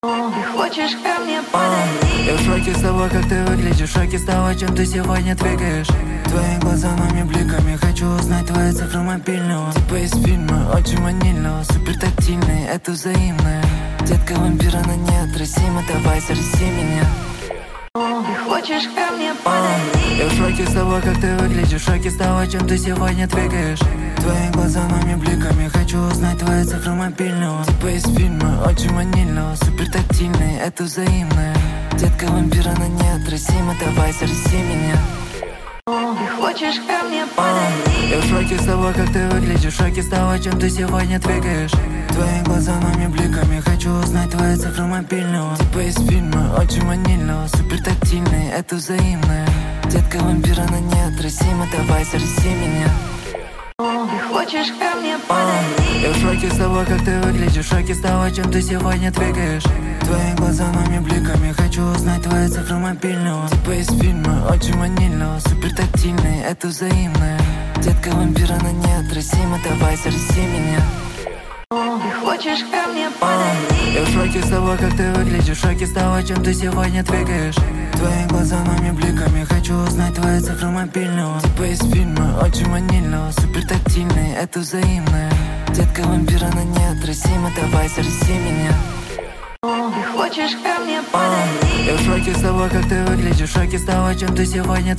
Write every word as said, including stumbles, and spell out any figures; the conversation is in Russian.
Ты хочешь ко мне подарить? Я в шоке с того, как ты выглядишь, в шоке с того, чем ты сегодня двигаешь. Твои глаза моими бликами, хочу узнать твои цифры мобильного. Типа из фильма, очень ванильного, супер тактильный, это взаимное. Детка вампира, она неотразима, давай зарази меня. Ты хочешь ко мне подарить? Я в шоке с того, как ты выглядишь, в шоке с того, чем ты сегодня двигаешь. Твои глаза моими бликами, хочу узнать твои цифры мобильного. Типа из фильма, очень ванильного, супер тактильный, это взаимное. Детка вампира, она неотразима, давай зарази меня. Ты хочешь ко мне подарить? Я в шоке с того, как ты выглядишь, в шоке с того, чем ты сегодня двигаешь. Твои глаза моими бликами, хочу узнать твои цифры мобильного. Типа из фильма, очень ванильного, супер тактильный, это взаимное. Детка вампира, она неотразима, давай зарази меня. Ты хочешь ко мне подарить? Я в шоке с того, как ты выглядишь, в шоке с того, чем ты сегодня двигаешь. Твои глаза моими бликами, хочу узнать твои цифры мобильного. Типа из фильма, очень ванильного, супер тактильный, это взаимное. Детка вампира, она неотразима, давай зарази меня. Ты хочешь ко мне подарить? Я в шоке с того, как ты выглядишь, в шоке с того, чем ты сегодня двигаешь. Твои глаза моими бликами, хочу узнать твои цифры мобильного. Типа из фильма, очень ванильного, супер тактильный, это взаимное. Детка вампира, она неотразима, давай зарази меня. Ты хочешь ко мне подарить? Я в шоке с того, как ты выглядишь, в шоке с того, чем ты сегодня